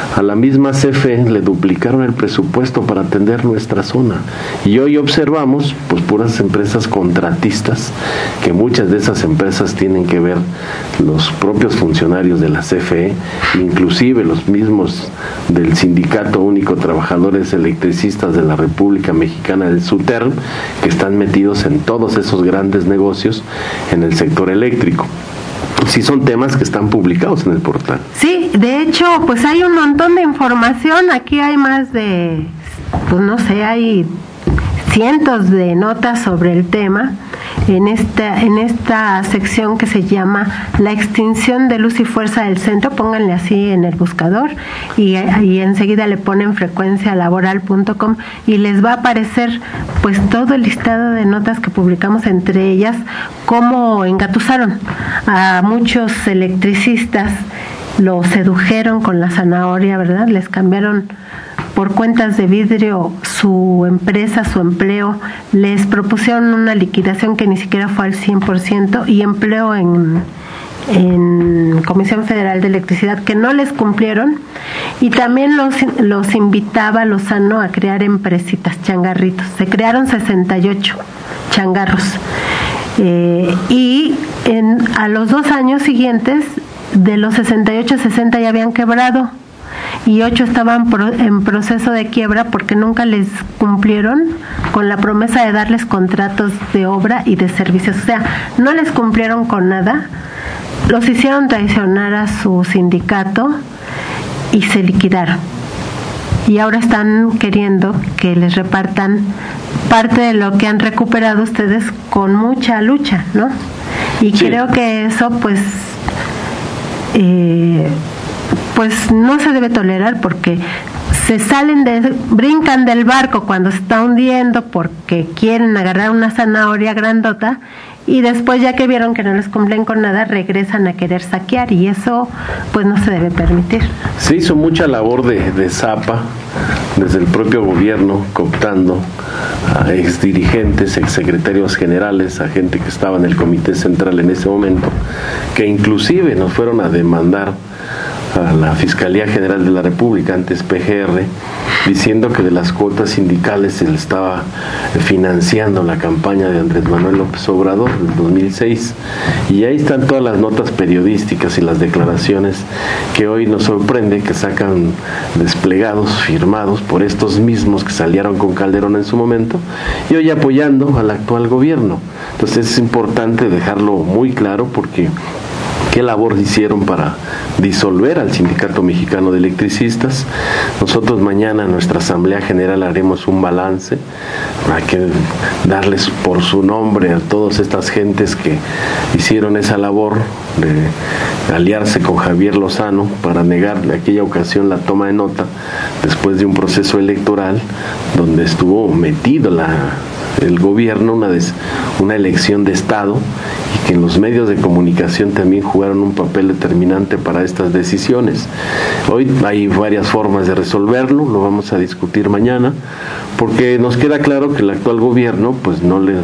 A la misma C F E le duplicaron el presupuesto para atender nuestra zona. Y hoy observamos pues puras empresas contratistas, que muchas de esas empresas tienen que ver los propios funcionarios de la C F E, inclusive los mismos del Sindicato Único Trabajadores Electricistas de la República Mexicana del SUTERM, que están metidos en todos esos grandes negocios en el sector eléctrico. Sí, son temas que están publicados en el portal. Sí, de hecho, pues hay un montón de información. Aquí hay más de, pues no sé, hay cientos de notas sobre el tema en esta en esta sección que se llama La extinción de luz y fuerza del centro. Pónganle así en el buscador y, y enseguida le ponen frecuencia laboral punto com y les va a aparecer pues todo el listado de notas que publicamos, entre ellas cómo engatusaron a muchos electricistas, los sedujeron con la zanahoria, ¿verdad? Les cambiaron por cuentas de vidrio su empresa, su empleo, les propusieron una liquidación que ni siquiera fue al cien por ciento y empleo en, en Comisión Federal de Electricidad que no les cumplieron, y también los, los invitaba Lozano a crear empresitas, changarritos. Se crearon sesenta y ocho changarros eh, y en, a los dos años siguientes de los sesenta y ocho, sesenta ya habían quebrado y ocho estaban pro, en proceso de quiebra porque nunca les cumplieron con la promesa de darles contratos de obra y de servicios. O sea, no les cumplieron con nada, los hicieron traicionar a su sindicato y se liquidaron. Y ahora están queriendo que les repartan parte de lo que han recuperado ustedes con mucha lucha, ¿no? Y sí, creo que eso pues eh, pues no se debe tolerar, porque se salen de, brincan del barco cuando se está hundiendo porque quieren agarrar una zanahoria grandota, y después, ya que vieron que no les cumplen con nada, regresan a querer saquear, y eso pues no se debe permitir. Se hizo mucha labor de, de zapa desde el propio gobierno, cooptando a exdirigentes, exsecretarios generales, a gente que estaba en el Comité Central en ese momento, que inclusive nos fueron a demandar a la Fiscalía General de la República, antes P G R, diciendo que de las cuotas sindicales se le estaba financiando la campaña de Andrés Manuel López Obrador del dos mil seis. Y ahí están todas las notas periodísticas y las declaraciones que hoy nos sorprende que sacan desplegados, firmados por estos mismos que salieron con Calderón en su momento y hoy apoyando al actual gobierno. Entonces es importante dejarlo muy claro, porque ¿qué labor hicieron para disolver al Sindicato Mexicano de Electricistas? Nosotros mañana en nuestra Asamblea General haremos un balance. Hay que darles por su nombre a todas estas gentes que hicieron esa labor de aliarse con Javier Lozano para negar en aquella ocasión la toma de nota después de un proceso electoral donde estuvo metido la el gobierno, una, des, una elección de Estado, y que en los medios de comunicación también jugaron un papel determinante para estas decisiones. Hoy hay varias formas de resolverlo, lo vamos a discutir mañana, porque nos queda claro que el actual gobierno pues no le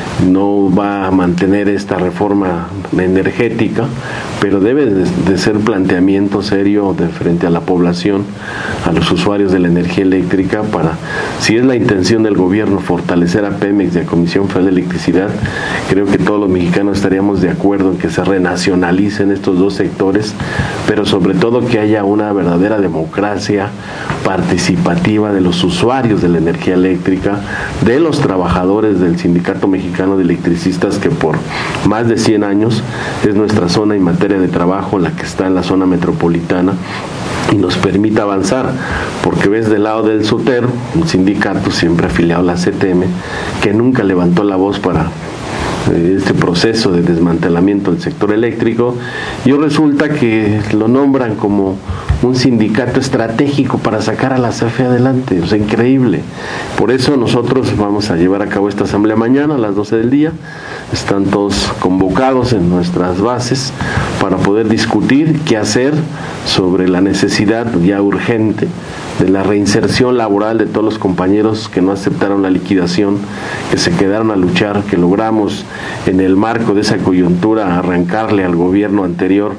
no va a mantener esta reforma energética, pero debe de, de ser planteamiento serio de frente a la población, a los usuarios de la energía eléctrica, para, si es la intención del gobierno fortalecer a Pemex y a Comisión Federal de Electricidad, creo que todos los mexicanos estaríamos de acuerdo en que se renacionalicen estos dos sectores, pero sobre todo que haya una verdadera democracia participativa de los usuarios de la energía eléctrica, de los trabajadores del Sindicato Mexicano de Electricistas, que por más de cien años es nuestra zona y materia de trabajo, la que está en la zona metropolitana, y nos permita avanzar, porque ves del lado del SUTER, un sindicato siempre afiliado a la C T M, que nunca levantó la voz para este proceso de desmantelamiento del sector eléctrico, y resulta que lo nombran como un sindicato estratégico para sacar a la C F E adelante. O sea, increíble. Por eso nosotros vamos a llevar a cabo esta asamblea mañana a las doce del día. Están todos convocados en nuestras bases para poder discutir qué hacer sobre la necesidad ya urgente de la reinserción laboral de todos los compañeros que no aceptaron la liquidación, que se quedaron a luchar, que logramos en el marco de esa coyuntura arrancarle al gobierno anterior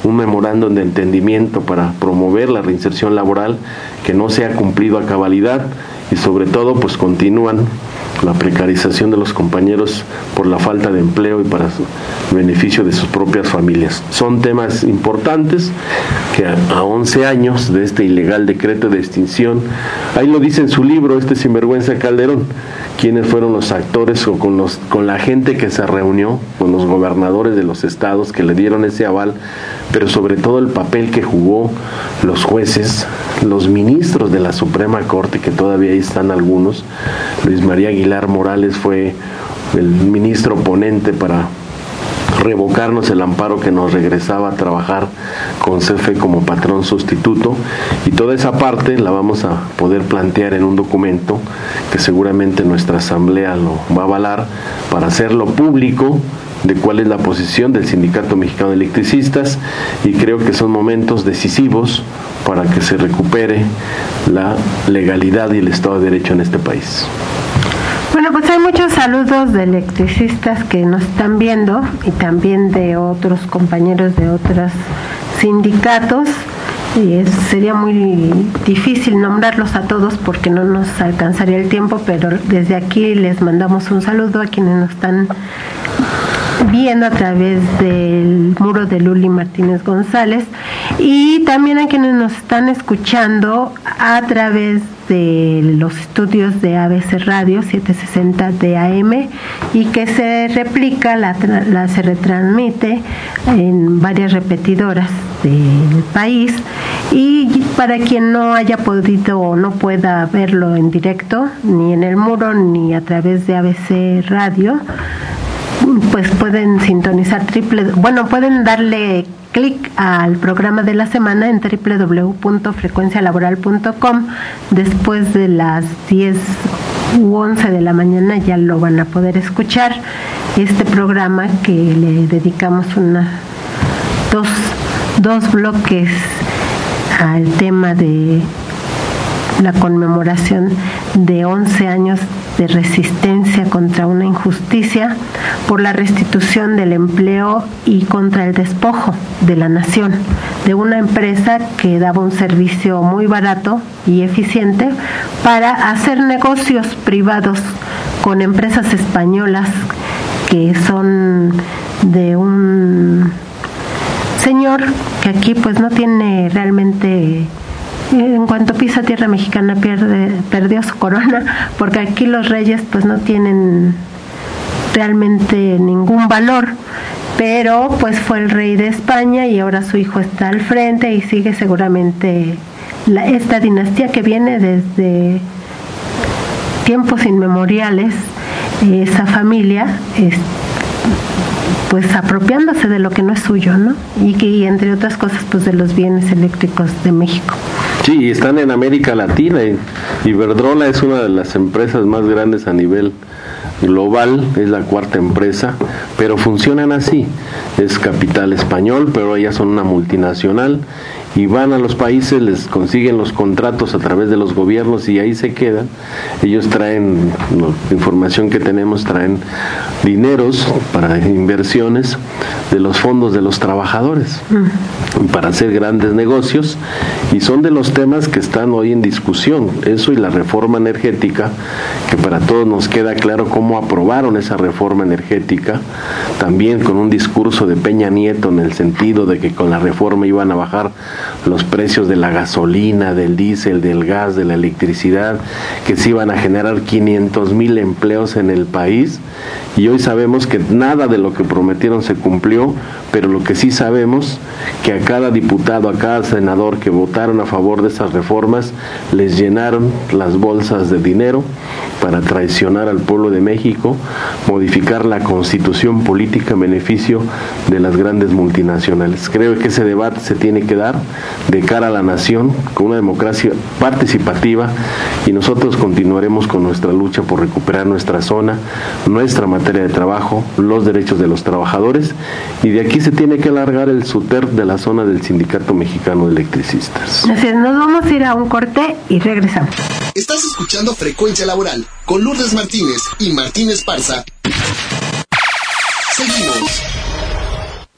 un memorándum de entendimiento para promover la reinserción laboral que no se ha cumplido a cabalidad, y sobre todo pues continúan la precarización de los compañeros por la falta de empleo y para su beneficio de sus propias familias. Son temas importantes que a, a once años de este ilegal decreto de extinción, ahí lo dice en su libro este sinvergüenza Calderón, quiénes fueron los actores o con, los, con la gente que se reunió, con los gobernadores de los estados que le dieron ese aval, pero sobre todo el papel que jugó los jueces, los ministros de la Suprema Corte, que todavía ahí están algunos. Luis María Aguilar Morales fue el ministro ponente para revocarnos el amparo que nos regresaba a trabajar con C F E como patrón sustituto, y toda esa parte la vamos a poder plantear en un documento que seguramente nuestra asamblea lo va a avalar para hacerlo público, de cuál es la posición del Sindicato Mexicano de Electricistas, y creo que son momentos decisivos para que se recupere la legalidad y el Estado de Derecho en este país. Bueno, pues hay muchos saludos de electricistas que nos están viendo y también de otros compañeros de otros sindicatos. Y es, sería muy difícil nombrarlos a todos porque no nos alcanzaría el tiempo, pero desde aquí les mandamos un saludo a quienes nos están viendo a través del muro de Luli Martínez González, y también a quienes nos están escuchando a través de los estudios de A B C Radio setecientos sesenta de A M, y que se replica, la, la se retransmite en varias repetidoras del país. Y para quien no haya podido o no pueda verlo en directo, ni en el muro ni a través de A B C Radio, pues pueden sintonizar triple, bueno, pueden darle clic al programa de la semana en doble u doble u doble u punto frecuencia laboral punto com. Después de las diez u once de la mañana ya lo van a poder escuchar, este programa que le dedicamos una, dos, dos bloques al tema de la conmemoración de once años de resistencia contra una injusticia, por la restitución del empleo y contra el despojo de la nación, de una empresa que daba un servicio muy barato y eficiente para hacer negocios privados con empresas españolas que son de un señor que aquí pues no tiene realmente, en cuanto pisa tierra mexicana pierde, perdió su corona, porque aquí los reyes pues no tienen realmente ningún valor, pero pues fue el rey de España y ahora su hijo está al frente y sigue seguramente la, esta dinastía que viene desde tiempos inmemoriales, esa familia es, pues apropiándose de lo que no es suyo, ¿no? Y que y entre otras cosas pues de los bienes eléctricos de México. Sí, están en América Latina. Iberdrola es una de las empresas más grandes a nivel global, es la cuarta empresa, pero funcionan así, es capital español, pero ellas son una multinacional y van a los países, les consiguen los contratos a través de los gobiernos y ahí se quedan. Ellos traen, la información que tenemos, traen dineros para inversiones de los fondos de los trabajadores mm. para hacer grandes negocios, y son de los temas que están hoy en discusión, eso y la reforma energética, que para todos nos queda claro cómo aprobaron esa reforma energética, también con un discurso de Peña Nieto en el sentido de que con la reforma iban a bajar los precios de la gasolina, del diésel, del gas, de la electricidad, que se iban a generar quinientos mil empleos en el país, y hoy sabemos que nada de lo que prometieron se cumplió, pero lo que sí sabemos, que a cada diputado, a cada senador que votaron a favor de esas reformas, les llenaron las bolsas de dinero para traicionar al pueblo de México, modificar la constitución política en beneficio de las grandes multinacionales. Creo que ese debate se tiene que dar de cara a la nación, con una democracia participativa, y nosotros continuaremos con nuestra lucha por recuperar nuestra zona, nuestra materia de trabajo, los derechos de los trabajadores, y de aquí se tiene que alargar el SUTER de la zona del Sindicato Mexicano de Electricistas. Así es, nos vamos a ir a un corte y regresamos. Estás escuchando Frecuencia Laboral con Lourdes Martínez y Martín Esparza. Seguimos.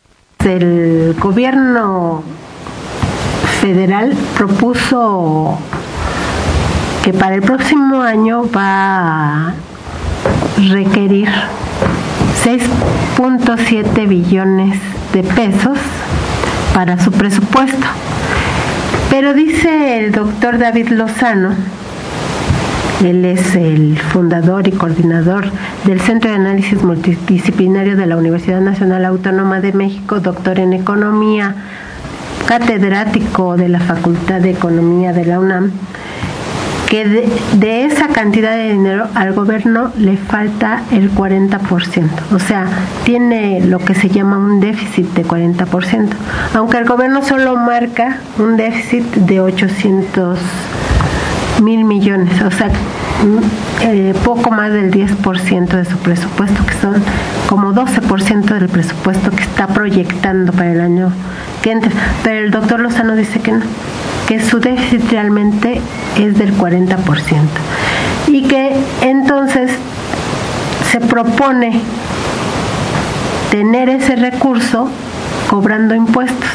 el gobierno federal propuso que para el próximo año va a requerir seis punto siete billones de pesos para su presupuesto. Pero dice el doctor David Lozano, él es el fundador y coordinador del Centro de Análisis Multidisciplinario de la Universidad Nacional Autónoma de México, doctor en Economía, catedrático de la Facultad de Economía de la UNAM, que de, de esa cantidad de dinero al gobierno le falta el cuarenta por ciento, o sea, tiene lo que se llama un déficit de cuarenta por ciento, aunque el gobierno solo marca un déficit de ochocientos mil millones, o sea, eh, poco más del diez por ciento de su presupuesto, que son como doce por ciento del presupuesto que está proyectando para el año que entra. Pero el doctor Lozano dice que no, que su déficit realmente es del cuarenta por ciento y que entonces se propone tener ese recurso cobrando impuestos.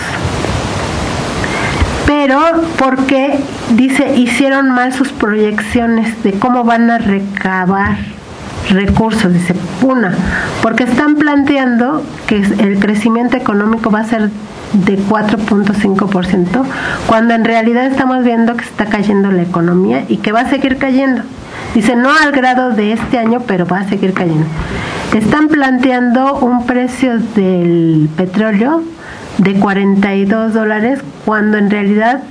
Pero porque, dice, hicieron mal sus proyecciones de cómo van a recabar recursos. Dice, una, porque están planteando que el crecimiento económico va a ser de cuatro punto cinco por ciento, cuando en realidad estamos viendo que está cayendo la economía y que va a seguir cayendo. Dice, no al grado de este año, pero va a seguir cayendo. Están planteando un precio del petróleo de cuarenta y dos dólares, cuando en realidad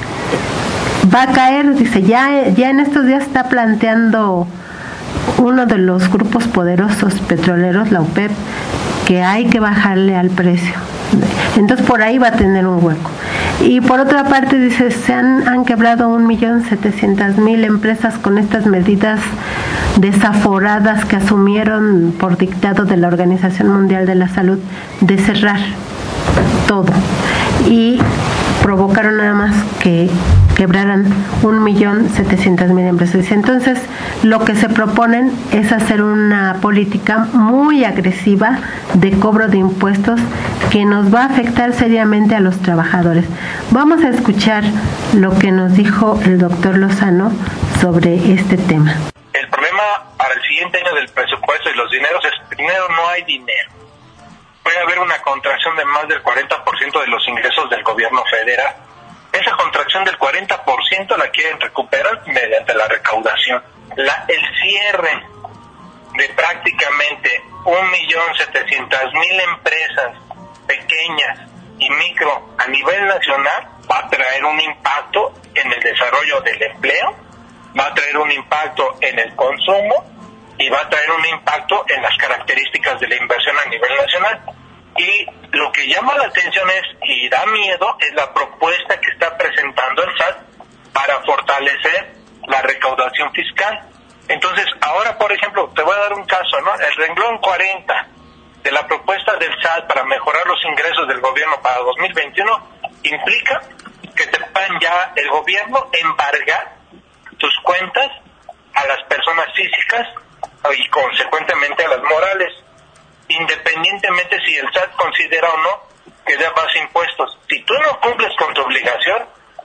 va a caer. Dice, ya, ya en estos días está planteando uno de los grupos poderosos petroleros, la OPEP, que hay que bajarle al precio. Entonces por ahí va a tener un hueco. Y por otra parte dice, se han, han quebrado un millón setecientas mil empresas con estas medidas desaforadas que asumieron por dictado de la Organización Mundial de la Salud de cerrar todo, y provocaron nada más que quebraran un millón setecientas mil empresas. Entonces lo que se proponen es hacer una política muy agresiva de cobro de impuestos que nos va a afectar seriamente a los trabajadores. Vamos a escuchar lo que nos dijo el doctor Lozano sobre este tema. El problema para el siguiente año del presupuesto y los dineros es, primero, no hay dinero. Puede haber una contracción de más del cuarenta por ciento de los ingresos del gobierno federal. Esa contracción del cuarenta por ciento la quieren recuperar mediante la recaudación. La, el cierre de prácticamente un millón setecientas mil empresas pequeñas y micro a nivel nacional va a traer un impacto en el desarrollo del empleo, va a traer un impacto en el consumo y va a traer un impacto en las características de la inversión a nivel nacional. Y lo que llama la atención es, y da miedo, es la propuesta que está presentando el S A T para fortalecer la recaudación fiscal. Entonces, ahora, por ejemplo, te voy a dar un caso, ¿no? El renglón cuarenta de la propuesta del S A T para mejorar los ingresos del gobierno para dos mil veintiuno implica que te puedan ya el gobierno embargar tus cuentas a las personas físicas y consecuentemente a las morales, independientemente si el S A T considera o no que debas impuestos. Si tú no cumples con tu obligación,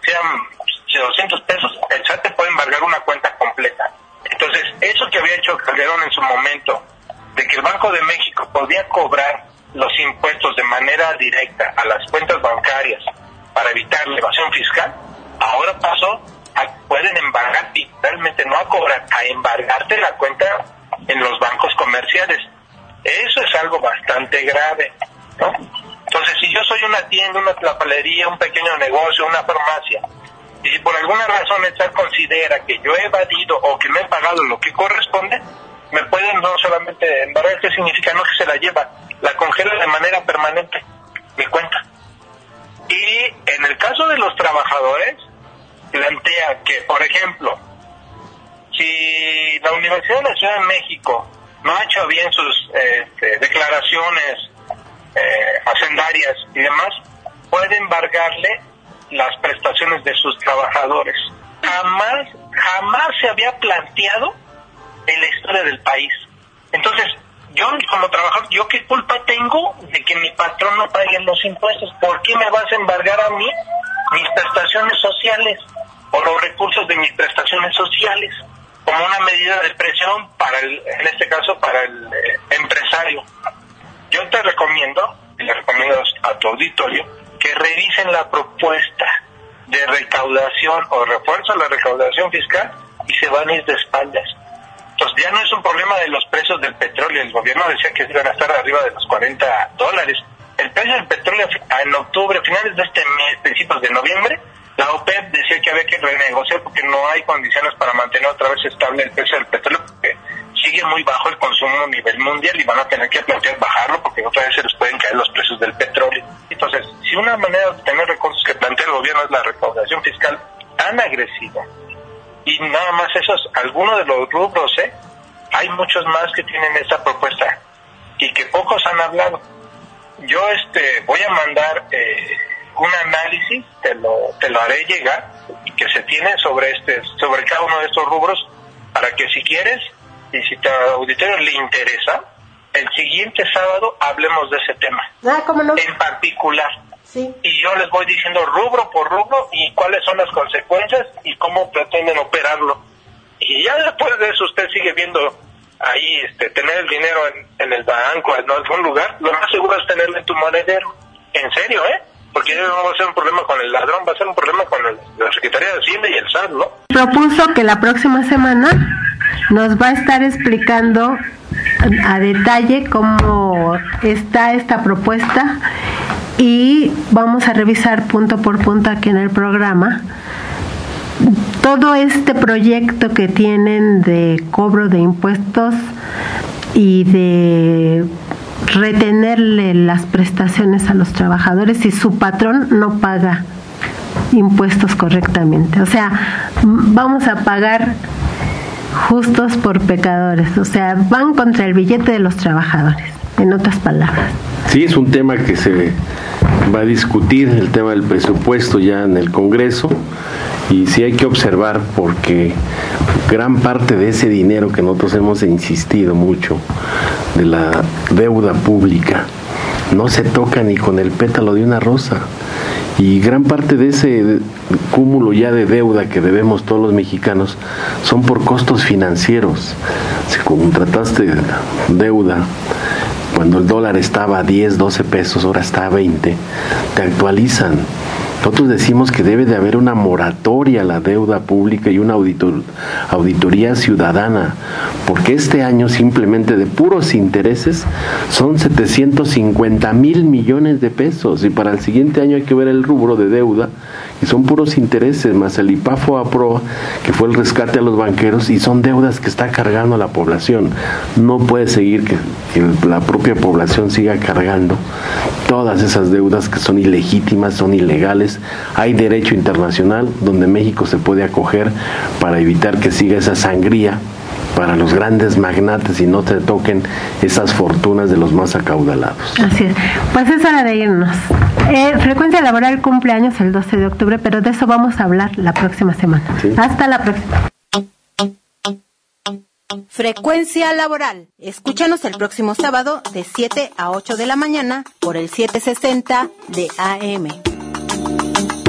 sean doscientos pesos, el S A T te puede embargar una cuenta completa. Entonces, eso que había hecho Calderón en su momento, de que el Banco de México podía cobrar los impuestos de manera directa a las cuentas bancarias para evitar la evasión fiscal, ahora pasó a pueden embargar, y realmente no a cobrar, a embargarte la cuenta en los bancos comerciales. Eso es algo bastante grave, ¿no? Entonces, si yo soy una tienda, una papelería, un pequeño negocio, una farmacia, y si por alguna razón el S A T considera que yo he evadido o que no he pagado lo que corresponde, me pueden no solamente embargar, ¿qué significa? No, que se la lleva, la congela de manera permanente, mi cuenta. Y en el caso de los trabajadores, plantea que, por ejemplo, si la Universidad de la Ciudad de México no ha hecho bien sus este, declaraciones eh, hacendarias y demás, puede embargarle las prestaciones de sus trabajadores. Jamás, jamás se había planteado en la historia del país. Entonces, yo como trabajador, ¿yo qué culpa tengo de que mi patrón no pague los impuestos? ¿Por qué me vas a embargar a mí mis prestaciones sociales o los recursos de mis prestaciones sociales como una medida de presión para el, en este caso para el eh, empresario? Yo te recomiendo, y le recomiendo a tu auditorio, que revisen la propuesta de recaudación o refuerzo a la recaudación fiscal y se van a ir de espaldas. Entonces ya no es un problema de los precios del petróleo. El gobierno decía que iban a estar arriba de los cuarenta dólares. El precio del petróleo en octubre, finales de este mes, principios de noviembre, la OPEP decía que había que renegociar porque no hay condiciones para mantener otra vez estable el precio del petróleo, porque sigue muy bajo el consumo a nivel mundial y van a tener que plantear bajarlo porque otra vez se les pueden caer los precios del petróleo. Entonces, si una manera de obtener recursos que plantea el gobierno es la recaudación fiscal tan agresiva, y nada más esos, algunos de los rubros, ¿eh? Hay muchos más que tienen esta propuesta y que pocos han hablado. Yo este voy a mandar eh, un análisis, te lo te lo haré llegar, que se tiene sobre este sobre cada uno de estos rubros, para que si quieres y si te auditorio le interesa, el siguiente sábado hablemos de ese tema. Ah, ¿cómo no? En particular. Sí. Y yo les voy diciendo rubro por rubro y cuáles son las consecuencias y cómo pretenden operarlo. Y ya después de eso usted sigue viendo ahí este tener el dinero en, en el banco, en algún lugar. Lo más seguro es tenerlo en tu monedero. En serio, ¿eh? Porque no va a ser un problema con el ladrón, va a ser un problema con el, la Secretaría de Hacienda y el S A T, ¿no? Propuso que la próxima semana nos va a estar explicando a detalle cómo está esta propuesta y vamos a revisar punto por punto aquí en el programa todo este proyecto que tienen de cobro de impuestos y de retenerle las prestaciones a los trabajadores si su patrón no paga impuestos correctamente. O sea, vamos a pagar justos por pecadores, o sea, van contra el billete de los trabajadores, en otras palabras. Sí, es un tema que se va a discutir, el tema del presupuesto ya en el Congreso, y sí hay que observar porque gran parte de ese dinero que nosotros hemos insistido mucho, de la deuda pública, no se toca ni con el pétalo de una rosa. Y gran parte de ese cúmulo ya de deuda que debemos todos los mexicanos son por costos financieros. Si contrataste deuda cuando el dólar estaba a diez, doce pesos, ahora está a veinte, te actualizan. Nosotros decimos que debe de haber una moratoria a la deuda pública y una auditor, auditoría ciudadana, porque este año simplemente de puros intereses son setecientos cincuenta mil millones de pesos, y para el siguiente año hay que ver el rubro de deuda, y son puros intereses, más el IPAFO APROA, que fue el rescate a los banqueros, y son deudas que está cargando la población. No puede seguir que, que la propia población siga cargando todas esas deudas que son ilegítimas, son ilegales. Hay derecho internacional donde México se puede acoger para evitar que siga esa sangría para los grandes magnates y no te toquen esas fortunas de los más acaudalados. Así es. Pues es hora de irnos. Eh, Frecuencia Laboral cumpleaños el doce de octubre, pero de eso vamos a hablar la próxima semana. ¿Sí? Hasta la próxima. Frecuencia Laboral. Escúchanos el próximo sábado de siete a ocho de la mañana por el setecientos sesenta de A M.